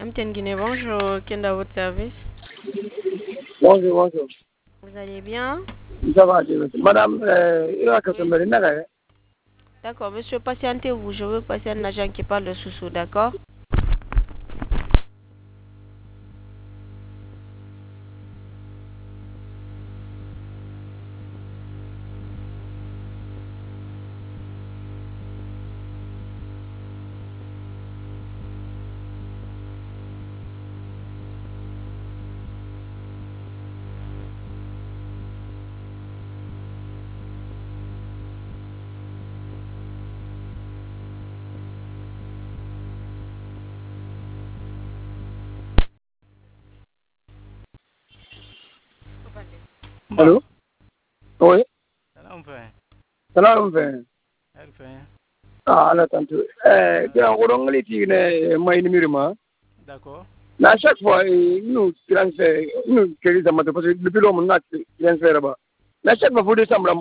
MTN Guinée, bonjour. Qui est dans votre service? Bonjour, bonjour. Vous allez bien? Ça va, madame, il y a que ça. D'accord, monsieur, patientez-vous. Je veux passer un agent qui parle de sous-sous, d'accord? Allô? Oui? Salam frère. Salam frère. Ah, là, tantôt. On a dit D'accord. à chaque fois, nous, transfert, nous, parce que depuis l'homme, on a transfert là-bas. À chaque fois, il faut descendre,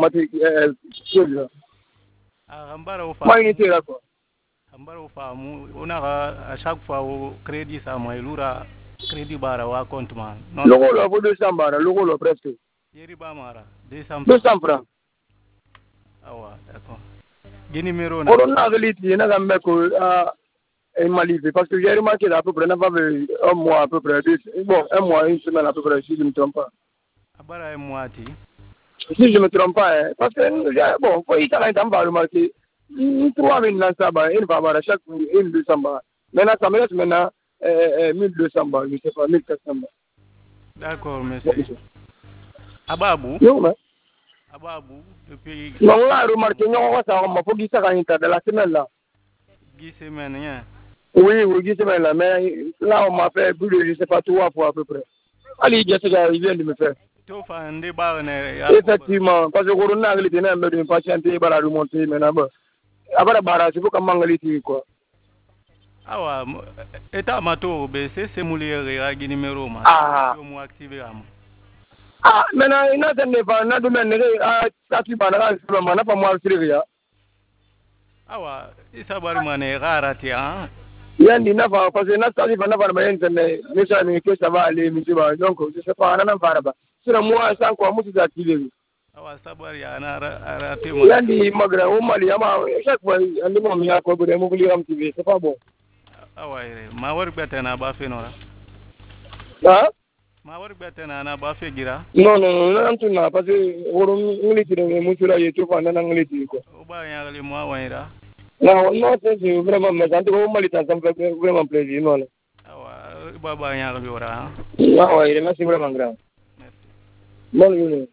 Rambara au moi, il était là, quoi. Rambara au on a à chaque fois au crédit ça moi lura crédit bara wa compte man. Logo, là, il faut descendre, logo, là, presque. Yeri ba mara 200 francs. Ah ouais, d'accord. Quel numéro On a dit, on a Mali, parce que j'ai remarqué à peu près, n'a pas un mois à peu près, bon, un mois, une semaine à peu près, si je ne me trompe pas. Abara un mois ti. Si je ne me trompe pas, hein, parce que, bon, il faut y aller dans le remarquer, 3 000 dans ça, il va avoir à chaque fois 1200 bas. Maintenant, ça me reste maintenant 1200 bas, je ne sais pas, 1400 bas. D'accord, monsieur. Ababou? Non, mais. Ababou, depuis. Non, là, remarquez, non, on va savoir, il faut qu'il s'arrête de la semaine là. 10 semaines, hein? Oui, oui, 10 semaines là, mais là, on m'a fait plus de, je ne sais pas, 3 fois à peu près. Allez, il vient de me faire. Effectivement, parce que Corona a été un peu de patienter, il va remonter maintenant. Après, il faut qu'on manque quoi. Ah ouais, état mato, c'est moulé à numéro, ma. Ah, maintenant, il n'a pas de domaine, ça tu parles, on n'a pas moi le Ah ouais, il s'abat mané rare, tiens. Il y a une affaire, parce que notre tarif n'a pas de moyen, mais ça va aller, monsieur, donc, je ne sais pas, on n'a pas de c'est moi, sans quoi, moi, c'est activé. Ah, sabar ya na raté Il y a des magrets, au Mali, chaque fois, il y a des moments, il y a quoi, c'est pas bon. Ah ouais, ma work better na ba fe nora. Hein? Ma work better na ba fe gira. Non, non, non, non, non, parce que on est tiré, mais tu l'as eu tout pendant l'anglais, quoi. Au bas, il y a les mois, ouais, non, non, c'est vraiment, mais quand on m'a dit ça me fait vraiment plaisir, non. Ah ouais, baba, il y a le ah ouais, merci vraiment grand. Merci. Bonne journée.